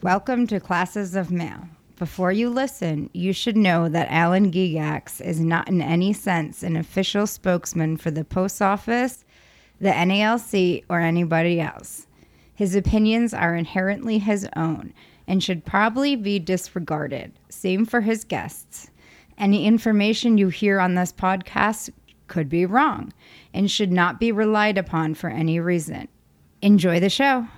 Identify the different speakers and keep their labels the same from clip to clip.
Speaker 1: Welcome to Classes of Mail. Before you listen, you should know that Alan Gigax is not in any sense an official spokesman for the Post Office, the NALC, or anybody else. His opinions are inherently his own and should probably be disregarded. Same for his guests. Any information you hear on this podcast could be wrong and should not be relied upon for any reason. Enjoy the show.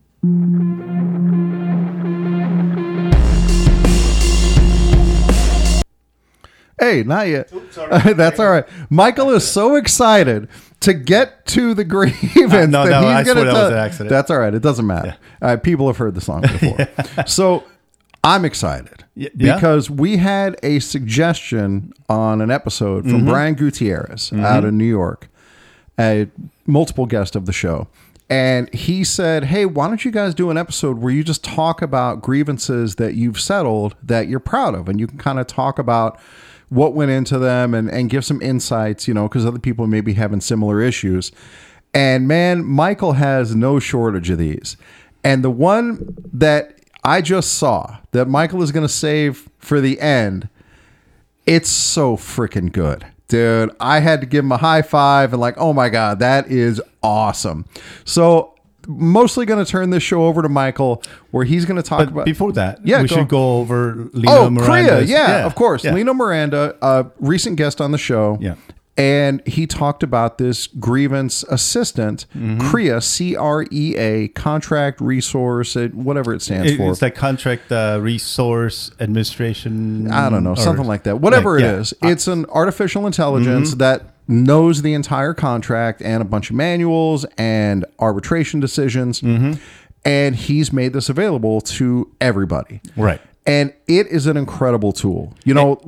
Speaker 2: Hey, not yet. That's all right. Michael is so excited to get to the grievance
Speaker 3: I swear that was an accident.
Speaker 2: That's all right. It doesn't matter. People have heard the song before. So I'm excited because we had a suggestion on an episode from Brian Gutierrez out of New York, a multiple guest of the show. And he said, hey, why don't you guys do an episode where you just talk about grievances that you've settled that you're proud of? And you can kind of talk about what went into them and give some insights, because other people may be having similar issues. And man, Michael has no shortage of these. And the one that I just saw that Michael is going to save for the end, it's so freaking good. Dude, I had to give him a high five and oh my God, that is awesome. So mostly going to turn this show over to Michael where he's going to talk about...
Speaker 3: Before that, we should go over Lino Miranda.
Speaker 2: Kriya, yeah, of course. Yeah. Lino Miranda, a recent guest on the show.
Speaker 3: Yeah.
Speaker 2: And he talked about this grievance assistant, Kriya, C-R-E-A, contract resource, whatever it stands for.
Speaker 3: It's like contract resource administration.
Speaker 2: I don't know, something like that. Whatever it is. It's an artificial intelligence that knows the entire contract and a bunch of manuals and arbitration decisions. And he's made this available to everybody.
Speaker 3: Right.
Speaker 2: And it is an incredible tool.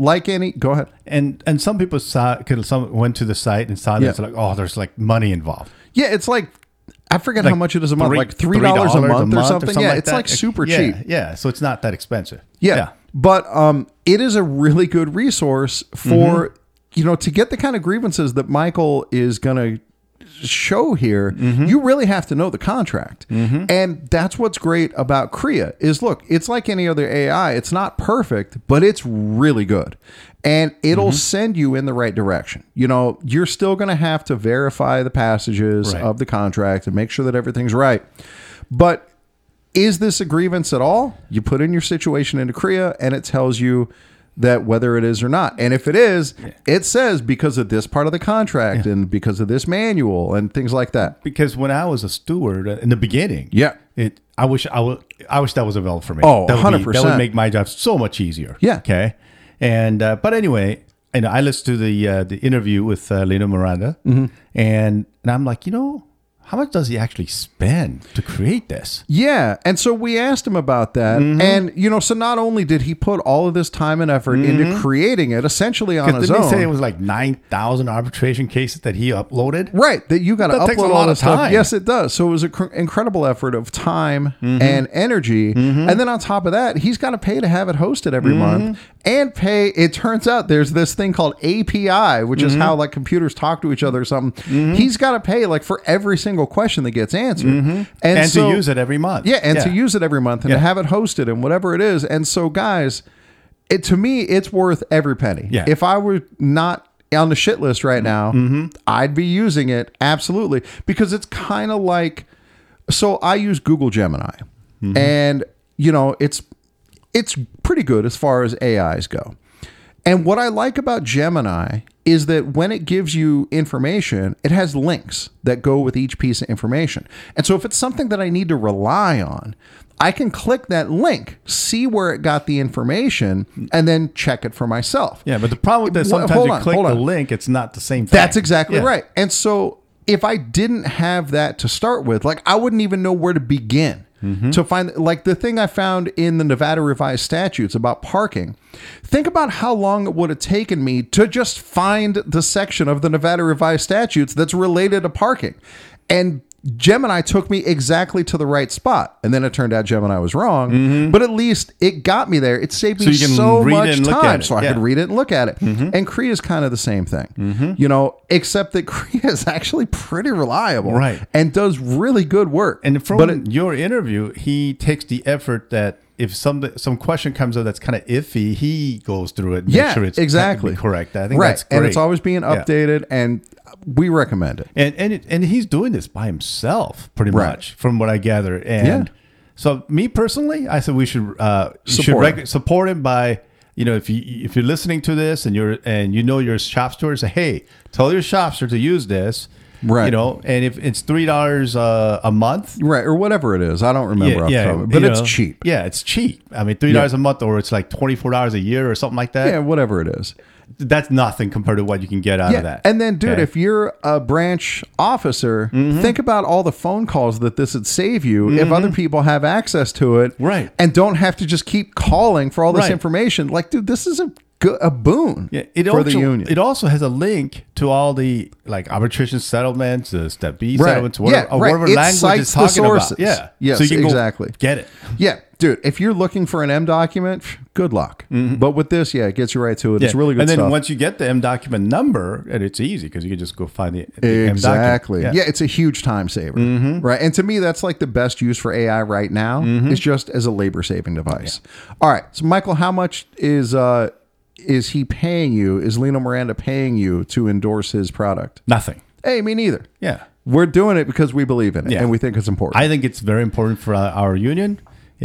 Speaker 2: Go ahead.
Speaker 3: And some people some went to the site and saw this there's money involved.
Speaker 2: Yeah, it's I forget how much it is a month, $3 a month or something. Yeah, it's super cheap.
Speaker 3: Yeah, so it's not that expensive.
Speaker 2: Yeah. But it is a really good resource for, to get the kind of grievances that Michael is going to show here. You really have to know the contract. And that's what's great about Kriya is, look, it's like any other AI. It's not perfect, but it's really good. And it'll send you in the right direction. You're still going to have to verify the passages of the contract and make sure that everything's right. But is this a grievance at all? You put in your situation into Kriya and it tells you that whether it is or not. And if it is, it says because of this part of the contract and because of this manual and things like that.
Speaker 3: Because when I was a steward in the beginning, I wish that was available for me.
Speaker 2: Oh, 100%.
Speaker 3: That would make my job so much easier.
Speaker 2: Yeah.
Speaker 3: Okay. And but anyway, I listened to the interview with Lino Miranda, and I'm like, how much does he actually spend to create this? Yeah.
Speaker 2: And so we asked him about that. And, so not only did he put all of this time and effort into creating it essentially on his own.
Speaker 3: Didn't he say it was 9,000 arbitration cases that he uploaded?
Speaker 2: Right. That you got to upload
Speaker 3: takes a lot of time.
Speaker 2: Yes, it does. So it was an incredible effort of time and energy. And then on top of that, he's got to pay to have it hosted every month and pay. It turns out there's this thing called API, which is how computers talk to each other or something. He's got to pay for every single question that gets answered
Speaker 3: and so, to use it every month
Speaker 2: to use it every month and to have it hosted and whatever it is. And so guys, to me it's worth every penny. If I were not on the shit list right now, I'd be using it absolutely, because it's kind of so I use Google Gemini and it's pretty good as far as AIs go. And what I like about Gemini is that when it gives you information, it has links that go with each piece of information. And so if it's something that I need to rely on, I can click that link, see where it got the information, and then check it for myself.
Speaker 3: Yeah, but the problem with that, sometimes you click the link, it's not the same thing.
Speaker 2: That's exactly right. And so if I didn't have that to start with, I wouldn't even know where to begin. To find the thing I found in the Nevada Revised Statutes about parking. Think about how long it would have taken me to just find the section of the Nevada Revised Statutes that's related to parking. And Gemini took me exactly to the right spot. And then it turned out Gemini was wrong, but at least it got me there. It saved me so much time so I could read it and look at it. And Kriya is kind of the same thing, except that Kriya is actually pretty reliable and does really good work.
Speaker 3: And from your interview, he takes the effort that if some question comes up that's kind of iffy, he goes through it and
Speaker 2: Yeah,
Speaker 3: make sure it's
Speaker 2: exactly.
Speaker 3: technically correct. I think
Speaker 2: Right.
Speaker 3: that's great.
Speaker 2: And it's always being updated, and we recommend it.
Speaker 3: And he's doing this by himself, pretty
Speaker 2: Right.
Speaker 3: much, from what I gather. And so, me personally, I said we should support him by, if you're listening to this and your shop store, say, hey, tell your shop store to use this.
Speaker 2: Right.
Speaker 3: And if it's $3 a month.
Speaker 2: Right. Or whatever it is. I don't remember off the top of it, but it's cheap.
Speaker 3: Yeah, it's cheap. I mean, $3 a month, or it's like $24 a year or something like that.
Speaker 2: Yeah, whatever it is.
Speaker 3: That's nothing compared to what you can get out of that.
Speaker 2: And then, dude, if you're a branch officer, think about all the phone calls that this would save you if other people have access to it,
Speaker 3: Right.
Speaker 2: and don't have to just keep calling for all this
Speaker 3: Right.
Speaker 2: information. Like, dude, this is a boon for the union.
Speaker 3: It also has a link to all the arbitration settlements, the Step B
Speaker 2: Right.
Speaker 3: settlements, whatever
Speaker 2: It
Speaker 3: language
Speaker 2: cites
Speaker 3: it's talking
Speaker 2: the sources.
Speaker 3: about. Yeah.
Speaker 2: Yes,
Speaker 3: so you can
Speaker 2: exactly.
Speaker 3: go get it.
Speaker 2: Yeah, dude, if you're looking for an M document, good luck. But with this, it gets you right to it. It's really good
Speaker 3: and then
Speaker 2: stuff.
Speaker 3: once you get the M document number, and it's easy because you can just go find the M document.
Speaker 2: Exactly. Yeah, it's a huge time saver. Right. And to me, that's like the best use for AI right now. It's just as a labor saving device. All right. So, Michael, how much is he paying you? Is Lino Miranda paying you to endorse his product?
Speaker 3: Nothing.
Speaker 2: Hey, me neither.
Speaker 3: Yeah.
Speaker 2: We're doing it because we believe in it
Speaker 3: Yeah.
Speaker 2: and we think it's important.
Speaker 3: I think it's very important for our union.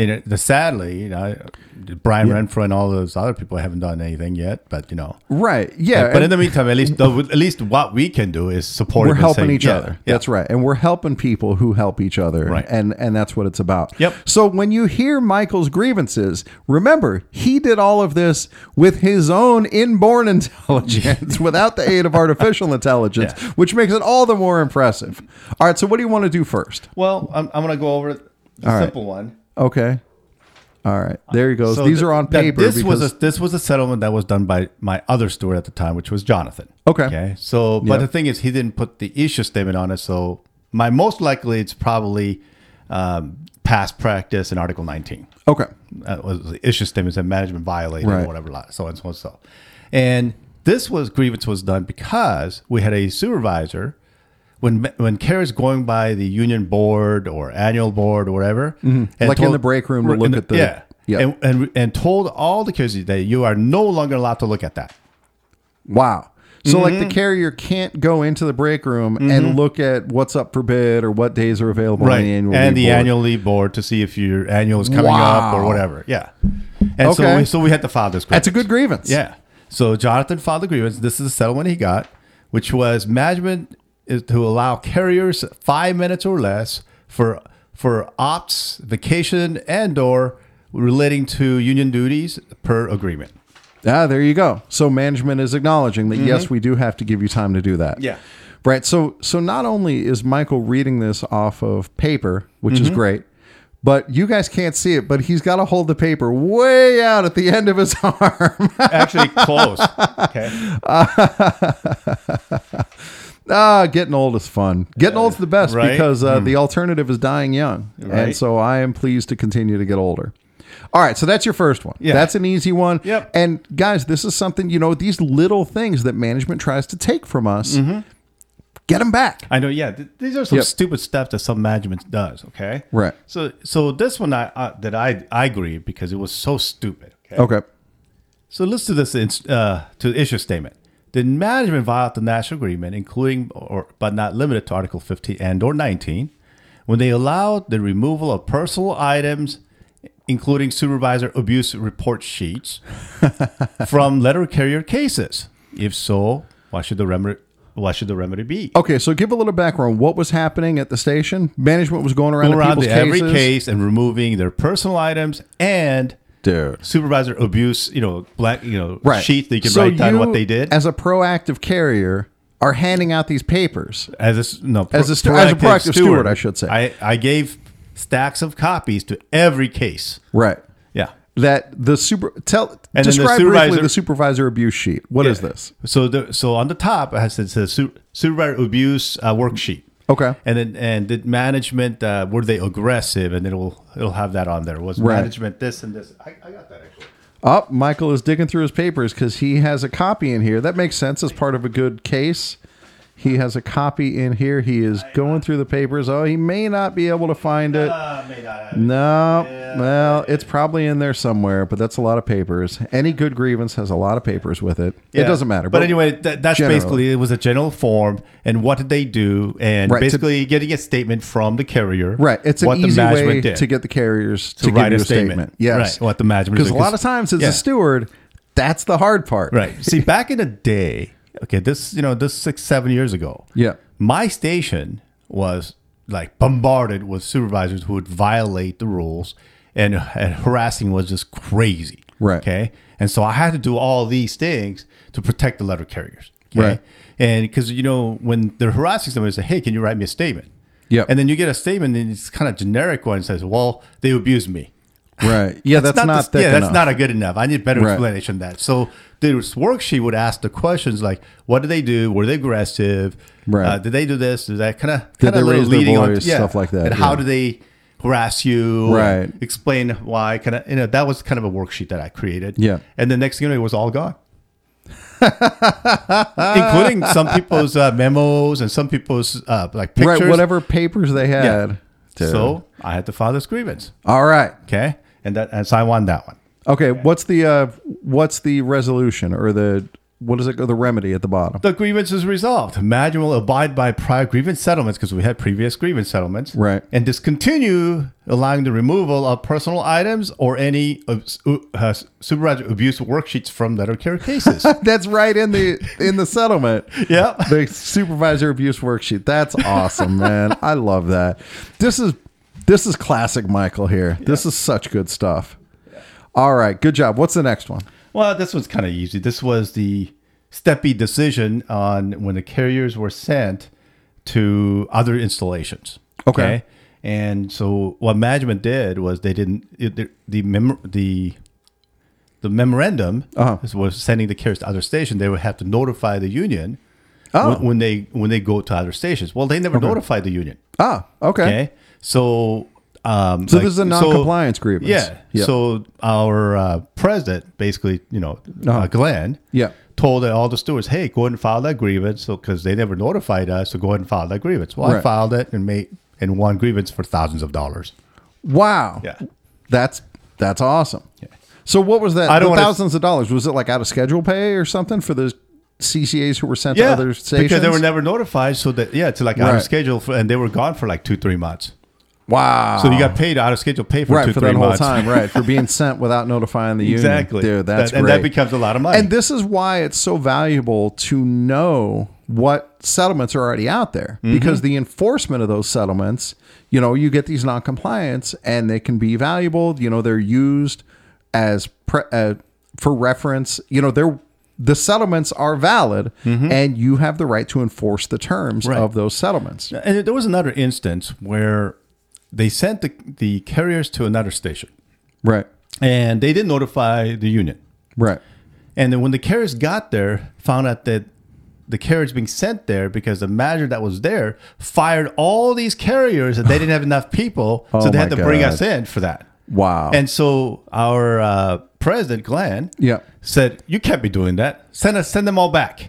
Speaker 3: Sadly, Brian Renfro and all those other people haven't done anything yet, but
Speaker 2: right. Yeah.
Speaker 3: But in the meantime, at least what we can do is support.
Speaker 2: We're
Speaker 3: him and
Speaker 2: helping
Speaker 3: say,
Speaker 2: each other.
Speaker 3: Yeah.
Speaker 2: That's right. And we're helping people who help each other.
Speaker 3: Right.
Speaker 2: And that's what it's about.
Speaker 3: Yep.
Speaker 2: So when you hear Michael's grievances, remember, he did all of this with his own inborn intelligence without the aid of artificial intelligence, which makes it all the more impressive. All right. So what do you want to do first?
Speaker 3: Well, I'm going to go over the simple one.
Speaker 2: Okay. All right. There he goes.
Speaker 3: So
Speaker 2: These are on paper.
Speaker 3: This was a settlement that was done by my other steward at the time, which was Jonathan.
Speaker 2: Okay.
Speaker 3: So, but the thing is, he didn't put the issue statement on it. So, most likely, it's probably past practice in Article 19.
Speaker 2: Okay.
Speaker 3: Was the issue statements that management violated
Speaker 2: Right.
Speaker 3: or whatever, so and so and so. And this grievance was done because we had a supervisor. When carriers going by the union board or annual board or whatever, and
Speaker 2: Like in the break room to look at the
Speaker 3: and told all the carriers that you are no longer allowed to look at that.
Speaker 2: Wow. So like the carrier can't go into the break room and look at what's up for bid or what days are available on the annual
Speaker 3: and
Speaker 2: leave
Speaker 3: the
Speaker 2: board.
Speaker 3: annual leave board to see if your annual is coming up or whatever. Yeah, and
Speaker 2: Okay.
Speaker 3: so we had to file this grievance.
Speaker 2: That's a good grievance.
Speaker 3: Yeah. So Jonathan filed the grievance. This is the settlement he got, which was management is to allow carriers 5 minutes or less for ops, vacation, and/or relating to union duties per agreement.
Speaker 2: Ah, there you go. So management is acknowledging that yes, we do have to give you time to do that.
Speaker 3: Yeah.
Speaker 2: Right. So not only is Michael reading this off of paper, which is great, but you guys can't see it, but he's got to hold the paper way out at the end of his arm.
Speaker 3: Actually, close. Okay.
Speaker 2: Getting old is fun. Getting old's the best
Speaker 3: right?
Speaker 2: because the alternative is dying young. And
Speaker 3: Right.
Speaker 2: so I am pleased to continue to get older. All right, so that's your first one.
Speaker 3: Yeah.
Speaker 2: That's an easy one.
Speaker 3: Yep.
Speaker 2: And guys, this is something, these little things that management tries to take from us, get them back.
Speaker 3: I know. Yeah, these are some
Speaker 2: Yep.
Speaker 3: stupid stuff that some management does. Okay.
Speaker 2: Right.
Speaker 3: So this one I agree because it was so stupid.
Speaker 2: Okay.
Speaker 3: So let's do this to the issue statement. Did management violate the national agreement, including but not limited to Article 15 and/or 19, when they allowed the removal of personal items, including supervisor abuse report sheets, from letter carrier cases? If so, what should the remedy be?
Speaker 2: Okay, so give a little background. What was happening at the station? Management was going around,
Speaker 3: Go around
Speaker 2: people's
Speaker 3: to every
Speaker 2: cases.
Speaker 3: case and removing their personal items and
Speaker 2: Dude.
Speaker 3: supervisor abuse,
Speaker 2: Right.
Speaker 3: sheet that you can
Speaker 2: So
Speaker 3: write down
Speaker 2: you,
Speaker 3: what they did.
Speaker 2: as a proactive carrier, are handing out these papers.
Speaker 3: As a
Speaker 2: proactive steward, I should say.
Speaker 3: I gave stacks of copies to every case.
Speaker 2: Right.
Speaker 3: Yeah.
Speaker 2: That the
Speaker 3: And
Speaker 2: describe
Speaker 3: then the
Speaker 2: briefly
Speaker 3: supervisor-
Speaker 2: the supervisor abuse sheet. What is this?
Speaker 3: So on the top it says supervisor abuse worksheet.
Speaker 2: Okay.
Speaker 3: And did management were they aggressive? And it'll have that on there. Was
Speaker 2: Right.
Speaker 3: management this and this? I got that actually.
Speaker 2: Oh, Michael is digging through his papers because he has a copy in here. That makes sense as part of a good case. He has a copy in here. He is going through the papers. Oh, he may not be able to find it. No. Well, it's probably in there somewhere, but that's a lot of papers. Any good grievance has a lot of papers with it. It doesn't matter.
Speaker 3: But anyway, that's basically, it was a general form. And what did they do? And basically getting a statement from the carrier.
Speaker 2: Right. It's an easy way to get the carriers to write give you a statement. Yes.
Speaker 3: Right. What the management
Speaker 2: Because a lot of times as a steward, that's the hard part.
Speaker 3: Right. See, back in the day, okay, this 6-7 years ago.
Speaker 2: Yeah.
Speaker 3: My station was like bombarded with supervisors who would violate the rules, and harassing was just crazy.
Speaker 2: Right.
Speaker 3: Okay. And so I had to do all these things to protect the letter carriers. Okay?
Speaker 2: Right.
Speaker 3: And because, when they're harassing somebody, they say, hey, can you write me a statement?
Speaker 2: Yep.
Speaker 3: And then you get a statement, and it's kind of generic one. It says, well, they abused me.
Speaker 2: Right. Yeah, that's not thick
Speaker 3: enough.
Speaker 2: That's
Speaker 3: not a good enough. I need better explanation than that. So this worksheet would ask the questions like, what did they do? Were they aggressive?
Speaker 2: Right.
Speaker 3: Did they do this? Did that kind of
Speaker 2: they raise their voice? Stuff like that.
Speaker 3: And how do they harass you?
Speaker 2: Right.
Speaker 3: Explain why. That was kind of a worksheet that I created.
Speaker 2: Yeah.
Speaker 3: And the next thing it was all gone. Including some people's memos and some people's like pictures.
Speaker 2: Right, whatever papers they had.
Speaker 3: Yeah. So I had to file this grievance.
Speaker 2: All right.
Speaker 3: Okay. And so I won that one.
Speaker 2: Okay. What's the resolution or the remedy at the bottom?
Speaker 3: The grievance is resolved. Management will abide by prior grievance settlements because we had previous grievance settlements.
Speaker 2: Right.
Speaker 3: And discontinue allowing the removal of personal items or any supervisor abuse worksheets from letter carrier cases.
Speaker 2: That's right in the settlement.
Speaker 3: Yeah.
Speaker 2: The supervisor abuse worksheet. That's awesome, man. I love that. This is classic Michael here. Yeah. This is such good stuff. Yeah. All right. Good job. What's the next one?
Speaker 3: Well, this one's kind of easy. This was the STEPI decision on when the carriers were sent to other installations.
Speaker 2: Okay.
Speaker 3: And so what management did was they didn't the memorandum was sending the carriers to other stations. They would have to notify the union when they go to other stations. Well, they never notified the union.
Speaker 2: Okay.
Speaker 3: So
Speaker 2: this is a non-compliance grievance.
Speaker 3: Yeah. Yep. So our president, basically, Glenn, told all the stewards, "Hey, go ahead and file that grievance." So because they never notified us, so go ahead and file that grievance. Well, I filed it and won grievance for thousands of dollars.
Speaker 2: Wow.
Speaker 3: Yeah.
Speaker 2: That's awesome. Yeah. So what was that? Thousands of dollars. Was it like out of schedule pay or something for the CCAs who were sent to other stations?
Speaker 3: Because they were never notified. So that to like out of schedule, and they were gone for like 2-3 months.
Speaker 2: Wow.
Speaker 3: So you got paid out of schedule pay for 2-3 months.
Speaker 2: For that whole time, right. For being sent without notifying the union.
Speaker 3: Exactly.
Speaker 2: Dude, that's great.
Speaker 3: And that becomes a lot of money.
Speaker 2: And this is why it's so valuable to know what settlements are already out there. Mm-hmm. Because the enforcement of those settlements, you get these non-compliance and they can be valuable. They're used as for reference. The settlements are valid, and you have the right to enforce the terms of those settlements.
Speaker 3: And there was another instance where they sent the carriers to another station.
Speaker 2: Right.
Speaker 3: And they didn't notify the union.
Speaker 2: Right.
Speaker 3: And then when the carriers got there, found out that the carriers being sent there because the manager that was there fired all these carriers and they didn't have enough people. So they had to bring us in for that.
Speaker 2: Wow.
Speaker 3: And so our president, Glenn, said, you can't be doing that. Send them all back.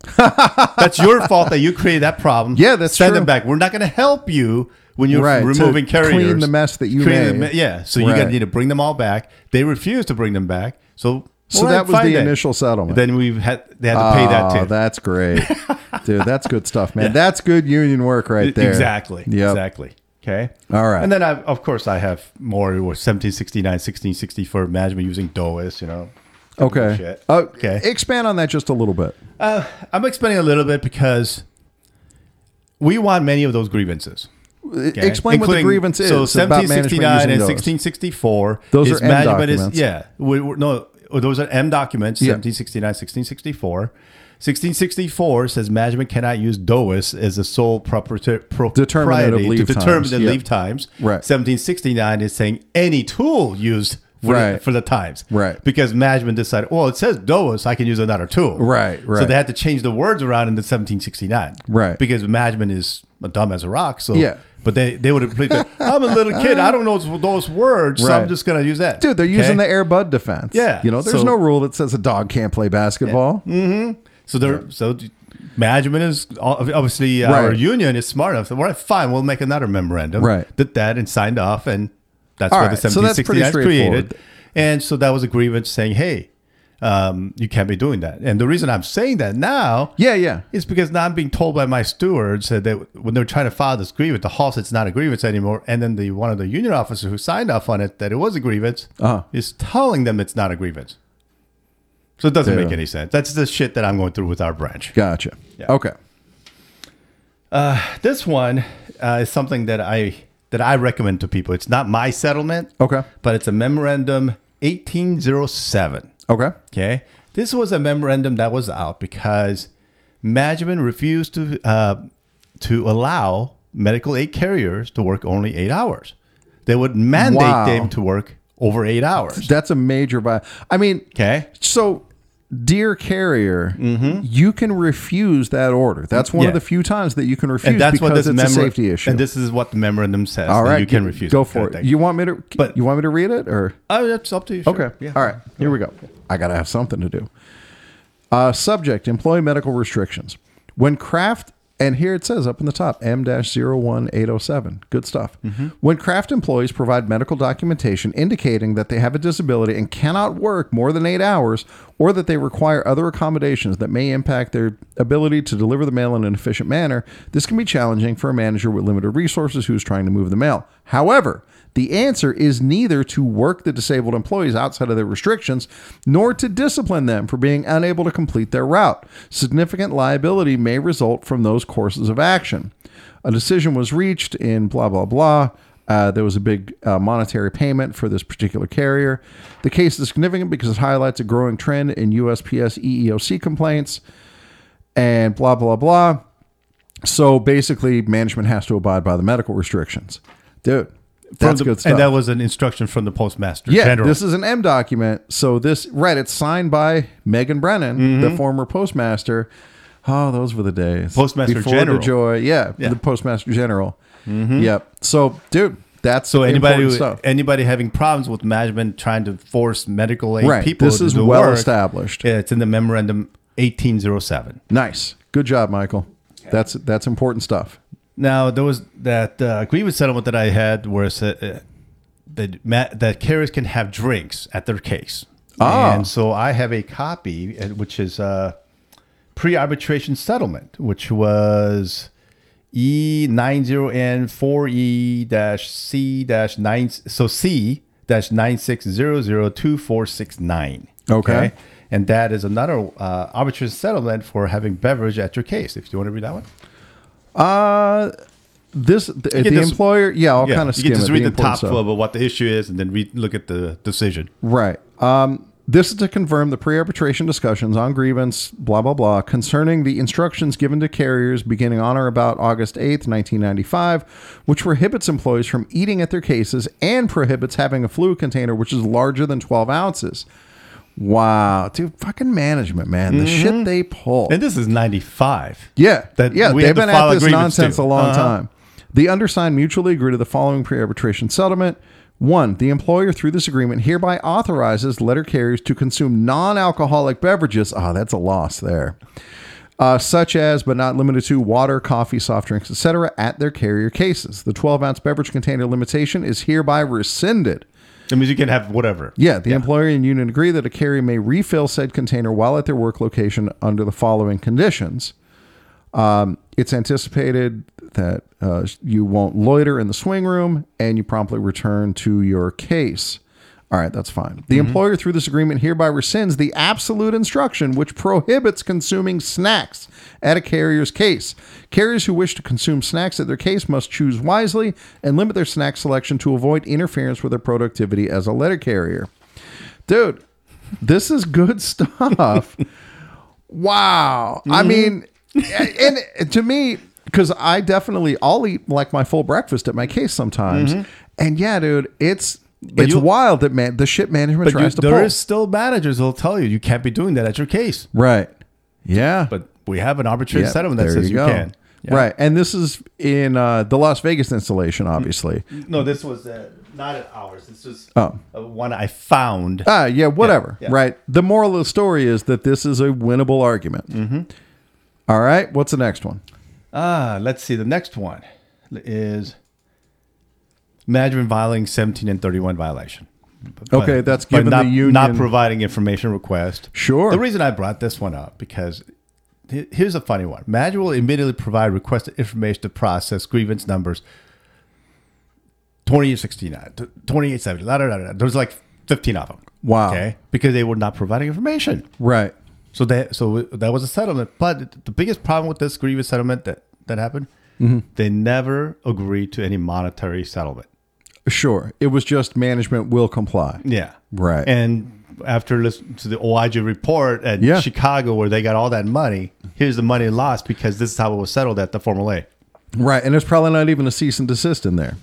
Speaker 3: That's your fault that you created that problem.
Speaker 2: Yeah, that's
Speaker 3: Send
Speaker 2: true.
Speaker 3: them back. We're not going to help you when you're removing carriers.
Speaker 2: Clean the mess that you made.
Speaker 3: So you need to bring them all back. They refused to bring them back. So
Speaker 2: that was the initial settlement.
Speaker 3: Then they had to pay that too.
Speaker 2: That's great. Dude, that's good stuff, man. That's good union work right there.
Speaker 3: Exactly. Yep. Exactly. Okay.
Speaker 2: All right.
Speaker 3: And then of course I have more 1769, 1664 management using DOIS,
Speaker 2: Okay. Okay. Expand on that just a little bit.
Speaker 3: I'm expanding a little bit because we want many of those grievances.
Speaker 2: Okay. Explain what the grievance is.
Speaker 3: So 1769 and 1664.
Speaker 2: Those are M documents.
Speaker 3: Those are M documents. 1769, 1664. 1664 says management cannot use DOIS as a sole propriety to determine the leave times.
Speaker 2: Right.
Speaker 3: 1769 is saying any tool used for the times.
Speaker 2: Right.
Speaker 3: Because management decided, well, it says DOIS, I can use another tool.
Speaker 2: Right.
Speaker 3: So they had to change the words around in the 1769.
Speaker 2: Right.
Speaker 3: Because management is dumb as a rock. So but they would have played I'm a little kid. I don't know those words, so I'm just going to use that.
Speaker 2: Dude, they're using the Air Bud defense.
Speaker 3: Yeah.
Speaker 2: There's no rule that says a dog can't play basketball.
Speaker 3: Yeah. Mm-hmm. So management is obviously our union is smart enough. So, all right, fine, we'll make another memorandum.
Speaker 2: Right.
Speaker 3: Did that and signed off, and that's
Speaker 2: All
Speaker 3: what
Speaker 2: right,
Speaker 3: the
Speaker 2: so that's pretty
Speaker 3: 1769
Speaker 2: straightforward.
Speaker 3: created. And so that was a grievance saying, hey, you can't be doing that. And the reason I'm saying that now is because now I'm being told by my stewards that when they're trying to file this grievance, the hall said it's not a grievance anymore. And then one of the union officers who signed off on it that it was a grievance is telling them it's not a grievance. So it doesn't make any sense. That's the shit that I'm going through with our branch.
Speaker 2: Gotcha. Yeah. Okay.
Speaker 3: This one is something that I recommend to people. It's not my settlement.
Speaker 2: Okay.
Speaker 3: But it's a memorandum 1807. Okay. This was a memorandum that was out because management refused to allow medical aid carriers to work only 8 hours. They would mandate them to work over 8 hours.
Speaker 2: That's a major I mean, so dear carrier, you can refuse that order. That's one of the few times that you can refuse, and that's because it's a safety issue.
Speaker 3: And this is what the memorandum says.
Speaker 2: All right,
Speaker 3: you can refuse.
Speaker 2: Go for it. You want me to read it, or?
Speaker 3: Oh, that's up to you. Sure.
Speaker 2: Okay. Yeah. All right. Here we go. I gotta have something to do. Subject: employee medical restrictions. When Kraft, and here it says up in the top, M-01807. Good stuff. When Kraft employees provide medical documentation indicating that they have a disability and cannot work more than 8 hours, or that they require other accommodations that may impact their ability to deliver the mail in an efficient manner, this can be challenging for a manager with limited resources who's trying to move the mail. However, the answer is neither to work the disabled employees outside of their restrictions, nor to discipline them for being unable to complete their route. Significant liability may result from those courses of action. A decision was reached in blah, blah, blah. There was a big monetary payment for this particular carrier. The case is significant because it highlights a growing trend in USPS EEOC complaints and blah, blah, blah. So basically, management has to abide by the medical restrictions. Dude. That's good stuff.
Speaker 3: And that was an instruction from the Postmaster General.
Speaker 2: This is an M document. So it's signed by Megan Brennan, the former postmaster. Oh, those were the days.
Speaker 3: Postmaster
Speaker 2: Before
Speaker 3: General.
Speaker 2: The joy. The Postmaster General. Yep. So, dude, that's so
Speaker 3: anybody having problems with management trying to force medical aid people
Speaker 2: this is well established.
Speaker 3: Yeah, it's in the memorandum 1807.
Speaker 2: Nice. Good job, Michael. Okay. That's important stuff.
Speaker 3: Now, there was that grievance settlement that I had where it said that carriers can have drinks at their case. And so I have a copy, which is a pre-arbitration settlement, which was E90N4E-C-9, so C-96002469.
Speaker 2: Okay.
Speaker 3: And that is another arbitration settlement for having beverage at your case. If you want to read that one.
Speaker 2: The employer, I'll kind of skim it.
Speaker 3: You can just read the top of what the issue is and then look at the decision.
Speaker 2: Right. This is to confirm the pre-arbitration discussions on grievance, blah, blah, blah, concerning the instructions given to carriers beginning on or about August 8th, 1995, which prohibits employees from eating at their cases and prohibits having a fluid container which is larger than 12 ounces. Wow. Dude, fucking management, man. The shit they pull.
Speaker 3: And this is 95.
Speaker 2: Yeah. They've been at this nonsense a long time. The undersigned mutually agree to the following pre-arbitration settlement. 1. The employer, through this agreement, hereby authorizes letter carriers to consume non-alcoholic beverages. That's a loss there. Such as, but not limited to, water, coffee, soft drinks, etc., at their carrier cases. The 12-ounce beverage container limitation is hereby rescinded.
Speaker 3: That means you can have whatever.
Speaker 2: Yeah, the employer and union agree that a carrier may refill said container while at their work location under the following conditions. It's anticipated that you won't loiter in the swing room and you promptly return to your case. All right, that's fine. The employer, through this agreement, hereby rescinds the absolute instruction which prohibits consuming snacks at a carrier's case. Carriers who wish to consume snacks at their case must choose wisely and limit their snack selection to avoid interference with their productivity as a letter carrier. Dude, this is good stuff. Wow. I mean, and to me, because I'll eat like my full breakfast at my case sometimes. And yeah, dude, it's wild that the shit management tries to pull.
Speaker 3: There is still managers who'll tell you can't be doing that at your case.
Speaker 2: Right. Yeah.
Speaker 3: But we have an arbitrary settlement that says you can.
Speaker 2: Yeah. Right. And this is in the Las Vegas installation, obviously.
Speaker 3: No, this was not at ours. This was one I found.
Speaker 2: Yeah, whatever. Yeah. Right. The moral of the story is that this is a winnable argument. All right. What's the next one?
Speaker 3: Let's see. The next one is management violating 17 and 31 violation.
Speaker 2: Okay, that's given the union
Speaker 3: not providing information request.
Speaker 2: Sure.
Speaker 3: The reason I brought this one up because here's a funny one. Management will immediately provide requested information to process grievance numbers 2869, 2870. There's like 15 of them.
Speaker 2: Wow.
Speaker 3: Okay, because they were not providing information.
Speaker 2: Right.
Speaker 3: So that was a settlement. But the biggest problem with this grievance settlement that happened, they never agreed to any monetary settlement.
Speaker 2: Sure. It was just management will comply.
Speaker 3: Yeah.
Speaker 2: Right.
Speaker 3: And after listening to the OIG report at Chicago where they got all that money, here's the money lost because this is how it was settled at the Formula A.
Speaker 2: Right. And there's probably not even a cease and desist in there.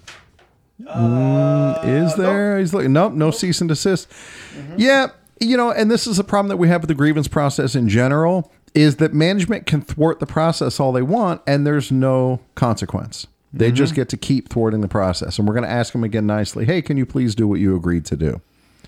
Speaker 2: Is there? He's looking. Nope. No cease and desist. Yeah. And this is a problem that we have with the grievance process in general, is that management can thwart the process all they want and there's no consequence. They just get to keep thwarting the process. And we're going to ask them again nicely, hey, can you please do what you agreed to do?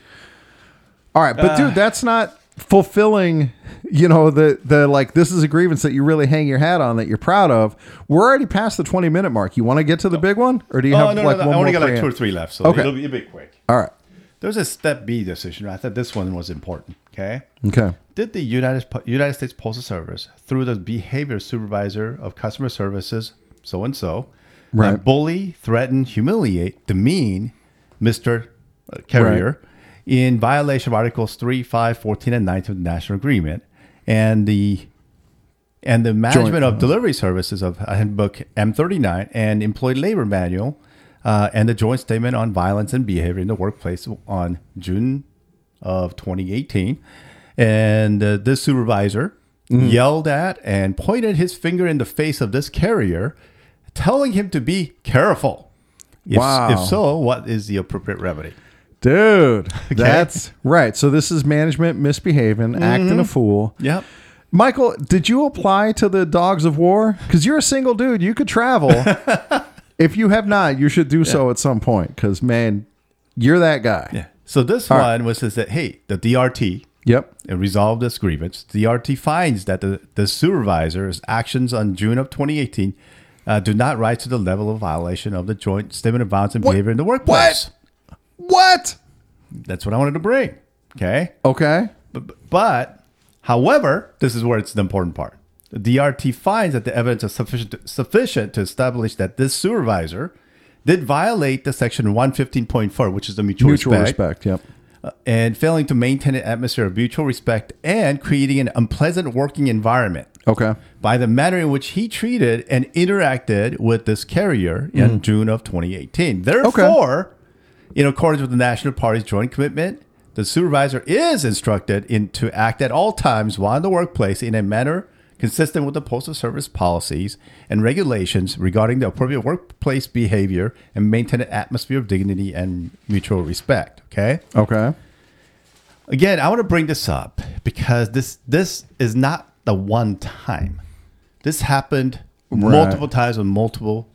Speaker 2: All right. But dude, that's not fulfilling, the like, this is a grievance that you really hang your hat on that you're proud of. We're already past the 20-minute mark. You want to get to the big one? Or do you have
Speaker 3: no,
Speaker 2: one
Speaker 3: I
Speaker 2: more?
Speaker 3: only got like 2 or 3 left. So it'll be quick.
Speaker 2: All right.
Speaker 3: There's a Step B decision. I thought this one was important. Okay. Did the United States Postal Service, through the behavior supervisor of customer services, so-and-so, bully, threaten, humiliate, demean Mr. Carrier in violation of Articles 3, 5, 14, and 19 of the National Agreement and the Management of Delivery Services of Handbook M39 and Employee Labor Manual and the Joint Statement on Violence and Behavior in the Workplace on June of 2018. And this supervisor yelled at and pointed his finger in the face of this carrier, telling him to be careful. If so, what is the appropriate remedy?
Speaker 2: Dude, that's right. So this is management misbehaving, acting a fool.
Speaker 3: Yep.
Speaker 2: Michael, did you apply to the Dogs of War? Because you're a single dude. You could travel. If you have not, you should do so at some point. Because, man, you're that guy.
Speaker 3: Yeah. So this one was that, hey, the DRT resolved this grievance. The DRT finds that the supervisor's actions on June of 2018 do not rise to the level of violation of the Joint Statement of Violence and Behavior in the Workplace.
Speaker 2: What? That's
Speaker 3: what I wanted to bring. Okay. But however, this is where it's the important part. The DRT finds that the evidence is sufficient to establish that this supervisor did violate the section 115.4, which is the mutual respect.
Speaker 2: Yep.
Speaker 3: And failing to maintain an atmosphere of mutual respect and creating an unpleasant working environment. By the manner in which he treated and interacted with this carrier in June of 2018. Therefore, in accordance with the National Party's joint commitment, the supervisor is instructed to act at all times while in the workplace in a manner consistent with the Postal Service policies and regulations regarding the appropriate workplace behavior and maintain an atmosphere of dignity and mutual respect. Okay. Again, I want to bring this up because this is not the one time. This happened multiple times with multiple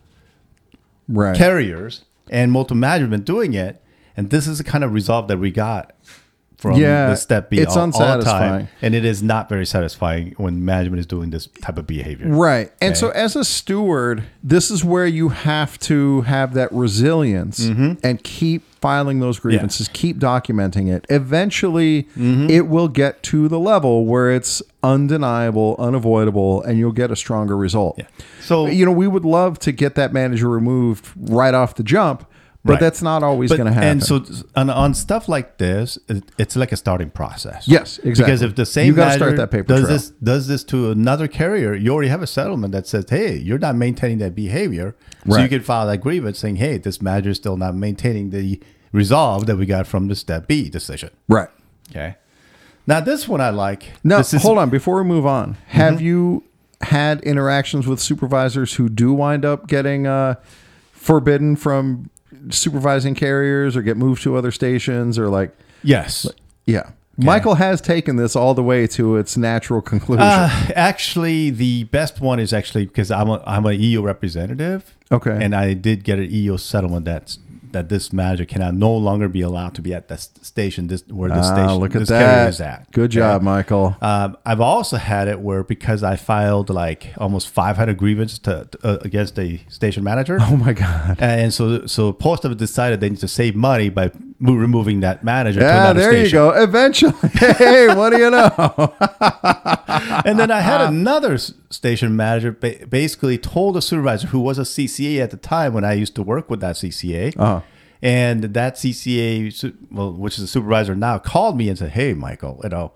Speaker 3: carriers and multiple management doing it. And this is the kind of resolve that we got from the Step B.
Speaker 2: It's unsatisfying.
Speaker 3: All the time, and it is not very satisfying when management is doing this type of behavior.
Speaker 2: Right. And so as a steward, this is where you have to have that resilience and keep filing those grievances, keep documenting it. Eventually, it will get to the level where it's undeniable, unavoidable, and you'll get a stronger result. So, we would love to get that manager removed right off the jump. But that's not always going to happen.
Speaker 3: And so on stuff like this, it's like a starting process.
Speaker 2: Yes, exactly.
Speaker 3: Because if the same manager
Speaker 2: start that paper
Speaker 3: does this to another carrier, you already have a settlement that says, hey, you're not maintaining that behavior. So you can file that grievance saying, hey, this manager is still not maintaining the resolve that we got from the Step B decision.
Speaker 2: Right.
Speaker 3: Okay. Now, this one I like.
Speaker 2: Now, hold on. Before we move on, have you had interactions with supervisors who do wind up getting forbidden from supervising carriers or get moved to other stations or like?
Speaker 3: Yes.
Speaker 2: Yeah. Okay. Michael has taken this all the way to its natural conclusion.
Speaker 3: Actually, the best one is actually because I'm an EO representative.
Speaker 2: Okay.
Speaker 3: And I did get an EO settlement that this manager cannot no longer be allowed to be at the station where the station
Speaker 2: look at
Speaker 3: this carrier
Speaker 2: that.
Speaker 3: is at.
Speaker 2: Good job, Michael.
Speaker 3: I've also had it where because I filed like almost 500 grievances against a station manager.
Speaker 2: Oh my God.
Speaker 3: And so Post Office decided they need to save money by removing that manager to
Speaker 2: Yeah,
Speaker 3: another
Speaker 2: there
Speaker 3: station.
Speaker 2: you go. Eventually, hey, what do you know?
Speaker 3: And then I had another station manager basically told a supervisor who was a CCA at the time when I used to work with that CCA.
Speaker 2: Uh-huh.
Speaker 3: And that CCA, which is a supervisor now, called me and said, "Hey, Michael,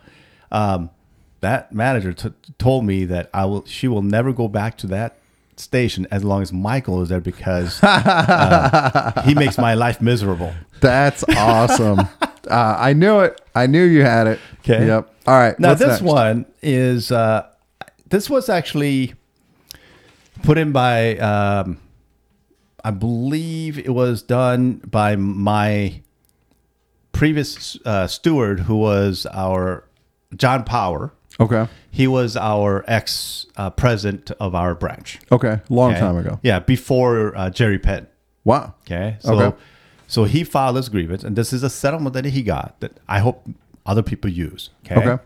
Speaker 3: that manager told me that she will never go back to that station as long as Michael is there because he makes my life miserable."
Speaker 2: That's awesome. I knew it. I knew you had it.
Speaker 3: Okay.
Speaker 2: Yep. All right.
Speaker 3: Now
Speaker 2: what's
Speaker 3: this
Speaker 2: next?
Speaker 3: one is this was actually put in by I believe it was done by my previous steward, who was our John Power.
Speaker 2: Okay.
Speaker 3: He was our ex-president of our branch.
Speaker 2: Okay. Long
Speaker 3: Okay?
Speaker 2: time ago.
Speaker 3: Yeah, before Jerry Penn.
Speaker 2: Wow.
Speaker 3: Okay.
Speaker 2: Okay.
Speaker 3: So he filed his grievance, and this is a settlement that he got that I hope other people use. Okay.
Speaker 2: Okay.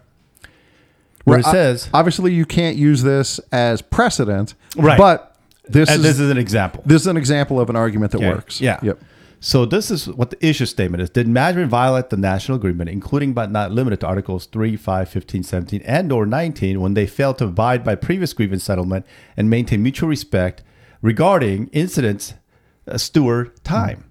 Speaker 3: Where
Speaker 2: Well,
Speaker 3: it says,
Speaker 2: obviously you can't use this as precedent,
Speaker 3: Right.
Speaker 2: But this
Speaker 3: this is an example.
Speaker 2: This is an example of an argument that
Speaker 3: Okay.
Speaker 2: works.
Speaker 3: Yeah.
Speaker 2: Yep.
Speaker 3: So this is what the issue statement is. Did management violate the national agreement, including but not limited to Articles 3, 5, 15, 17, and or 19, when they failed to abide by previous grievance settlement and maintain mutual respect regarding incidents steward time?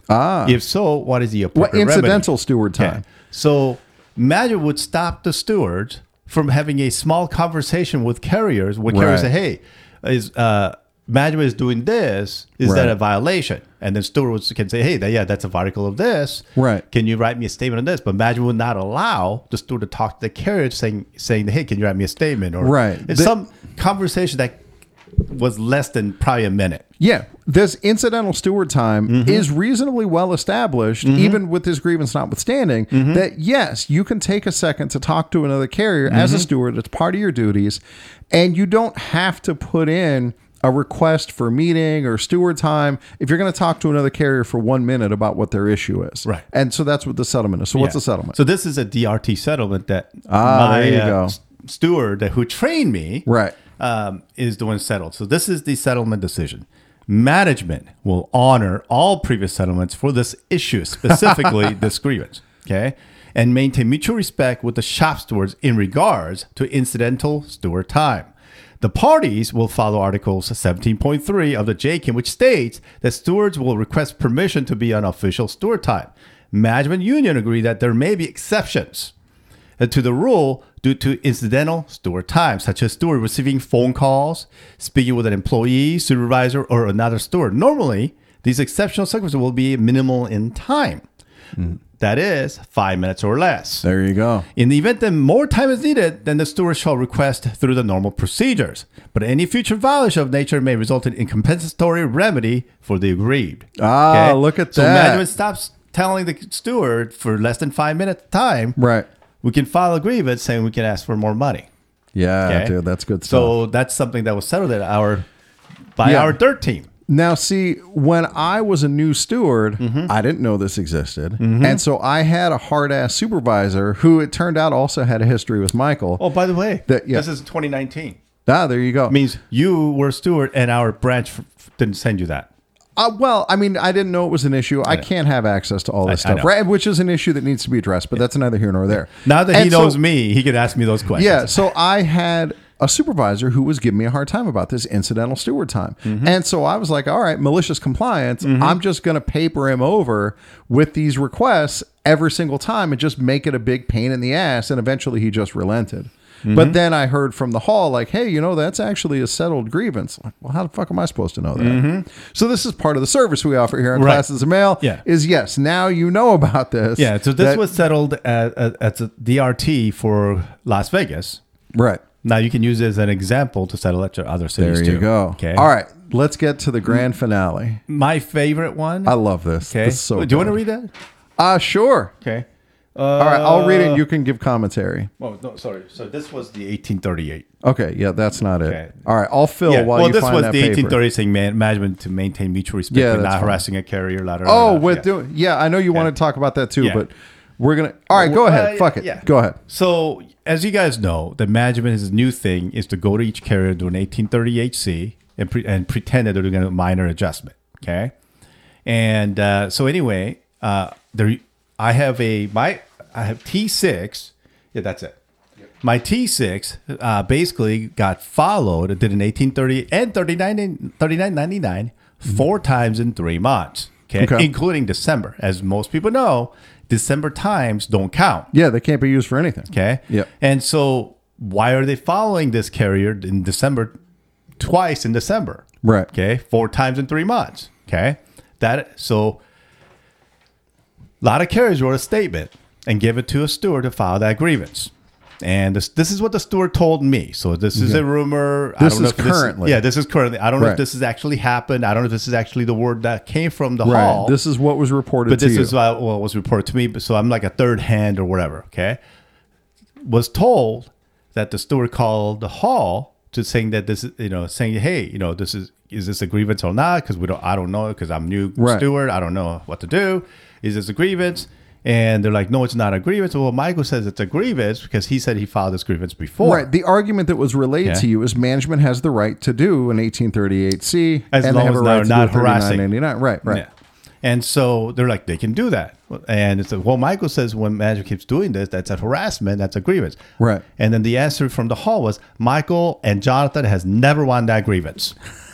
Speaker 3: If so, what is the
Speaker 2: What
Speaker 3: appropriate remedy?
Speaker 2: incidental steward time?
Speaker 3: Okay. So management would stop the stewards from having a small conversation with carriers when carriers
Speaker 2: Right.
Speaker 3: say, "Hey, management is doing this. Is that
Speaker 2: Right.
Speaker 3: a violation?" And then stewards can say, "Hey, that's a article of this.
Speaker 2: Right.
Speaker 3: Can you write me a statement on this?" But management would not allow the steward to talk to the carrier saying, "Hey, can you write me a statement?" Or
Speaker 2: Right.
Speaker 3: It's some conversation that was less than probably a minute.
Speaker 2: Yeah, this incidental steward time is reasonably well established, even with this grievance notwithstanding, that yes, you can take a second to talk to another carrier as a steward. It's part of your duties. And you don't have to put in a request for meeting or steward time if you're going to talk to another carrier for 1 minute about what their issue is.
Speaker 3: Right.
Speaker 2: And so that's what the settlement is. So what's
Speaker 3: Yeah.
Speaker 2: the settlement?
Speaker 3: So this is a DRT settlement that
Speaker 2: there you go.
Speaker 3: steward who trained me
Speaker 2: Right.
Speaker 3: is the one settled. So this is the settlement decision. Management will honor all previous settlements for this issue, specifically this grievance, okay, and maintain mutual respect with the shop stewards in regards to incidental steward time. The parties will follow Articles 17.3 of the JCAM, which states that stewards will request permission to be on official steward time. Management union agree that there may be exceptions to the rule due to incidental steward time, such as steward receiving phone calls, speaking with an employee, supervisor, or another steward. Normally, these exceptional circumstances will be minimal in time. That is 5 minutes or less.
Speaker 2: There you go.
Speaker 3: In the event that more time is needed, then the steward shall request through the normal procedures. But any future violation of nature may result in compensatory remedy for the aggrieved.
Speaker 2: Look at
Speaker 3: So
Speaker 2: that.
Speaker 3: management stops telling the steward for less than 5 minutes time.
Speaker 2: Right.
Speaker 3: We can file a grievance saying we can ask for more money.
Speaker 2: Yeah,
Speaker 3: Okay?
Speaker 2: dude, that's good stuff.
Speaker 3: So that's something that was settled at by our dirt team.
Speaker 2: Now, see, when I was a new steward, I didn't know this existed. And so I had a hard ass supervisor who it turned out also had a history with Michael.
Speaker 3: Oh, by the way,
Speaker 2: Yeah.
Speaker 3: this is 2019.
Speaker 2: There you go.
Speaker 3: Means you were a steward and our branch didn't send you that.
Speaker 2: Well, I mean, I didn't know it was an issue. I can't have access to all this
Speaker 3: I
Speaker 2: stuff,
Speaker 3: know.
Speaker 2: right? Which is an issue that needs to be addressed, but that's neither here nor there.
Speaker 3: Now that he
Speaker 2: And so-
Speaker 3: knows me, he could ask me those questions.
Speaker 2: Yeah, so I had a supervisor who was giving me a hard time about this incidental steward time. And so I was like, all right, malicious compliance. I'm just going to paper him over with these requests every single time and just make it a big pain in the ass. And eventually he just relented. But then I heard from the hall, like, hey, that's actually a settled grievance. Like, well, how the fuck am I supposed to know that? So this is part of the service we offer here on
Speaker 3: Right.
Speaker 2: Classes of Mail.
Speaker 3: Yeah.
Speaker 2: Is yes, now you know about this.
Speaker 3: Yeah, so this
Speaker 2: that-
Speaker 3: was settled at a DRT for Las Vegas.
Speaker 2: right.
Speaker 3: Now you can use it as an example to settle at your other cities
Speaker 2: There
Speaker 3: too.
Speaker 2: you go.
Speaker 3: Okay.
Speaker 2: All right, let's get to the grand finale.
Speaker 3: My favorite one.
Speaker 2: I love this.
Speaker 3: Okay.
Speaker 2: This is so
Speaker 3: Do you want to
Speaker 2: good.
Speaker 3: read that?
Speaker 2: Sure.
Speaker 3: Okay.
Speaker 2: All right, I'll read it and you can give commentary.
Speaker 3: Oh, no, sorry. So this was the 1838.
Speaker 2: Okay, yeah, that's not
Speaker 3: Okay.
Speaker 2: it. All right, I'll fill while you
Speaker 3: this
Speaker 2: find
Speaker 3: was
Speaker 2: that
Speaker 3: the
Speaker 2: paper.
Speaker 3: 1830 saying management to maintain mutual respect
Speaker 2: Yeah,
Speaker 3: with
Speaker 2: that's
Speaker 3: not
Speaker 2: fine.
Speaker 3: harassing a carrier.
Speaker 2: I know you want to talk about that too,
Speaker 3: Yeah.
Speaker 2: but we're going to... All right, go ahead. Fuck it.
Speaker 3: yeah.
Speaker 2: Go ahead.
Speaker 3: So, as you guys know, the management's new thing is to go to each carrier, do an 1830 HC, and pretend that they're doing a minor adjustment. Okay, and so anyway, there I have T6. Yeah, that's it. My T6 basically got followed. It did an 1830 and 39.99 4 times in 3 months. Okay, including December. As most people know, December times don't count.
Speaker 2: Yeah, they can't be used for anything.
Speaker 3: Okay.
Speaker 2: Yeah.
Speaker 3: And so why are they following this carrier in December, twice in December?
Speaker 2: Right.
Speaker 3: Okay. 4 times in 3 months. Okay. So a lot of carriers wrote a statement and gave it to a steward to file that grievance. And this is what the steward told me. So this is a rumor.
Speaker 2: This is currently.
Speaker 3: This is currently. I don't know if this has actually happened. I don't know if this is actually the word that came from the
Speaker 2: Right.
Speaker 3: hall.
Speaker 2: This is what was reported
Speaker 3: But
Speaker 2: to
Speaker 3: this
Speaker 2: you.
Speaker 3: is what was reported to me. So I'm like a third hand or whatever. Okay. Was told that the steward called the hall to saying that this is, saying, hey, is this a grievance or not? Because I don't know, because I'm new steward. I don't know what to do. Is this a grievance? And they're like, no, it's not a grievance. Well, Michael says it's a grievance because he said he filed this grievance before.
Speaker 2: Right. The argument that was relayed to you is management has the right to do an 1838C
Speaker 3: as
Speaker 2: and
Speaker 3: long
Speaker 2: they have
Speaker 3: as
Speaker 2: a right
Speaker 3: they're
Speaker 2: to
Speaker 3: not
Speaker 2: do a
Speaker 3: harassing.
Speaker 2: 3999. Right.
Speaker 3: Yeah. And so they're like, they can do that. And it's like, well, Michael says when management keeps doing this, that's a harassment, that's a grievance.
Speaker 2: Right.
Speaker 3: And then the answer from the hall was, Michael and Jonathan has never won that grievance.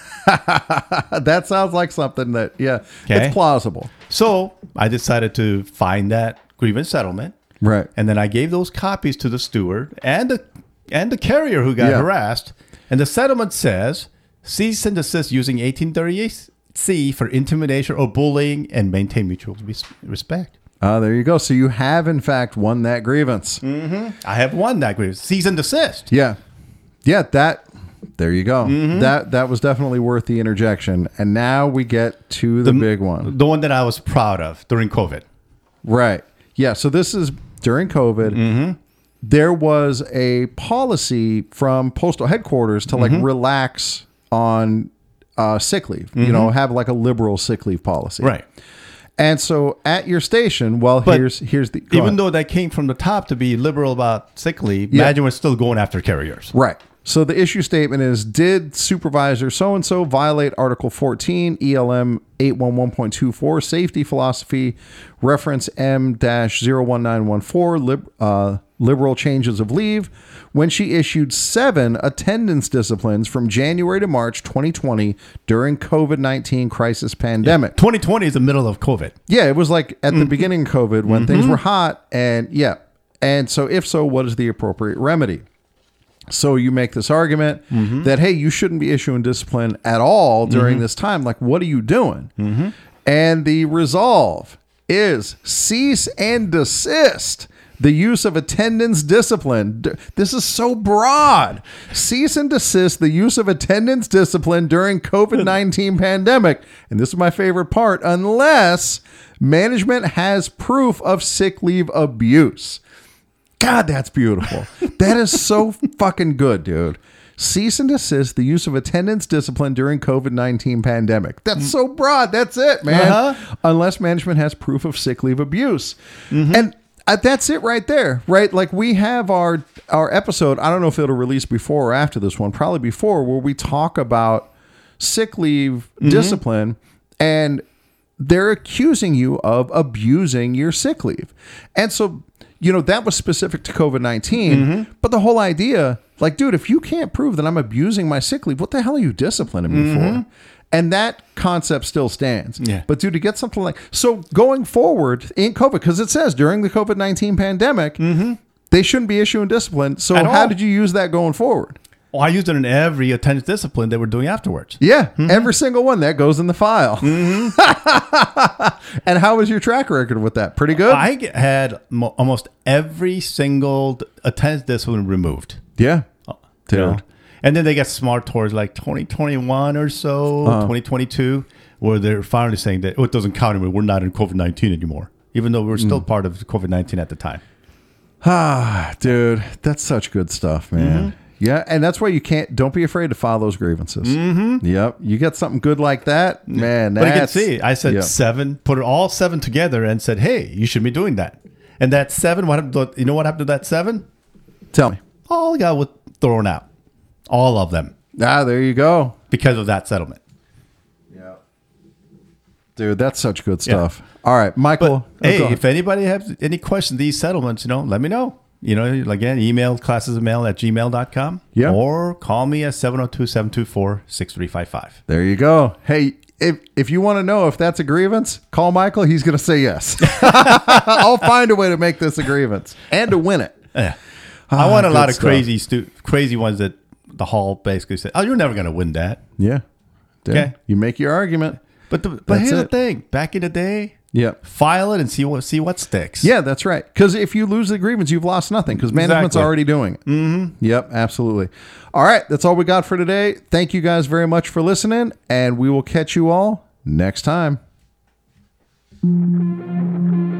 Speaker 2: That sounds like something that, it's plausible.
Speaker 3: So I decided to find that grievance settlement.
Speaker 2: Right.
Speaker 3: And then I gave those copies to the steward and the carrier who got harassed. And the settlement says, cease and desist using 1838C for intimidation or bullying and maintain mutual respect.
Speaker 2: There you go. So you have, in fact, won that grievance.
Speaker 3: Mm-hmm. I have won that grievance. Cease and desist.
Speaker 2: Yeah. Yeah, there you go. Mm-hmm. That was definitely worth the interjection. And now we get to the big one.
Speaker 3: The one that I was proud of during COVID.
Speaker 2: Right. Yeah. So this is during COVID. Mm-hmm. There was a policy from postal headquarters to relax on sick leave, have like a liberal sick leave policy.
Speaker 3: Right.
Speaker 2: And so at your station, here's the...
Speaker 3: Even though that came from the top to be liberal about sick leave, Imagine was still going after carriers.
Speaker 2: Right. So the issue statement is, did supervisor so-and-so violate Article 14, ELM 811.24, safety philosophy, reference M-01914, liberal changes of leave, when she issued 7 attendance disciplines from January to March 2020 during COVID-19 crisis pandemic.
Speaker 3: Yeah. 2020 is the middle of COVID.
Speaker 2: Yeah, it was like at the beginning of COVID when things were hot. And so if so, what is the appropriate remedy? So you make this argument that, hey, you shouldn't be issuing discipline at all during this time. Like, what are you doing? And the resolve is cease and desist the use of attendance discipline. This is so broad. Cease and desist the use of attendance discipline during COVID-19 pandemic. And this is my favorite part, unless management has proof of sick leave abuse. God, that's beautiful. That is so fucking good, dude. Cease and desist the use of attendance discipline during COVID-19 pandemic. That's so broad. That's it, man. Unless management has proof of sick leave abuse. And that's it right there, right? Like we have our episode. I don't know if it'll release before or after this one, probably before, where we talk about sick leave discipline, and they're accusing you of abusing your sick leave. And so, that was specific to COVID-19, but the whole idea, like, dude, if you can't prove that I'm abusing my sick leave, what the hell are you disciplining me for? And that concept still stands.
Speaker 3: Yeah.
Speaker 2: But dude, to get something like, so going forward in COVID, because it says during the COVID-19 pandemic, they shouldn't be issuing discipline. So how did you use that going forward?
Speaker 3: Well, I used it in every attendance discipline that we're doing afterwards.
Speaker 2: Yeah, every single one that goes in the file. And how was your track record with that? Pretty good?
Speaker 3: I had almost every single attendance discipline removed.
Speaker 2: Yeah. Dude.
Speaker 3: And then they got smart towards like 2021 or so, 2022, where they're finally saying that, it doesn't count anymore. We're not in COVID-19 anymore. even though we were still part of COVID-19 at the time.
Speaker 2: Ah, dude, that's such good stuff, man. Yeah, and that's why don't be afraid to file those grievances. Yep, you get something good like that, man.
Speaker 3: But you can see, I said 7, put it all 7 together and said, hey, you should be doing that. And that 7, you know what happened to that 7?
Speaker 2: Tell me.
Speaker 3: All got thrown out. All of them.
Speaker 2: Ah, there you go.
Speaker 3: Because of that settlement.
Speaker 2: Yeah. Dude, that's such good stuff. Yeah. All right, Michael.
Speaker 3: Hey, if anybody has any questions, these settlements, let me know. Again, email classesofmail@gmail.com.
Speaker 2: Yeah.
Speaker 3: Or call me at 702-724-6355.
Speaker 2: There you go. Hey, if you want to know if that's a grievance, call Michael. He's going to say yes. I'll find a way to make this a grievance and to win it.
Speaker 3: Yeah. I want a lot of crazy ones that the hall basically said, oh, you're never going to win that.
Speaker 2: Yeah.
Speaker 3: Okay.
Speaker 2: You make your argument.
Speaker 3: But here's the thing. Back in the day, file it and see what sticks.
Speaker 2: Yeah, that's right. Because if you lose the grievance, you've lost nothing because management's already doing it. Yep, absolutely. All right, that's all we got for today. Thank you guys very much for listening, and we will catch you all next time.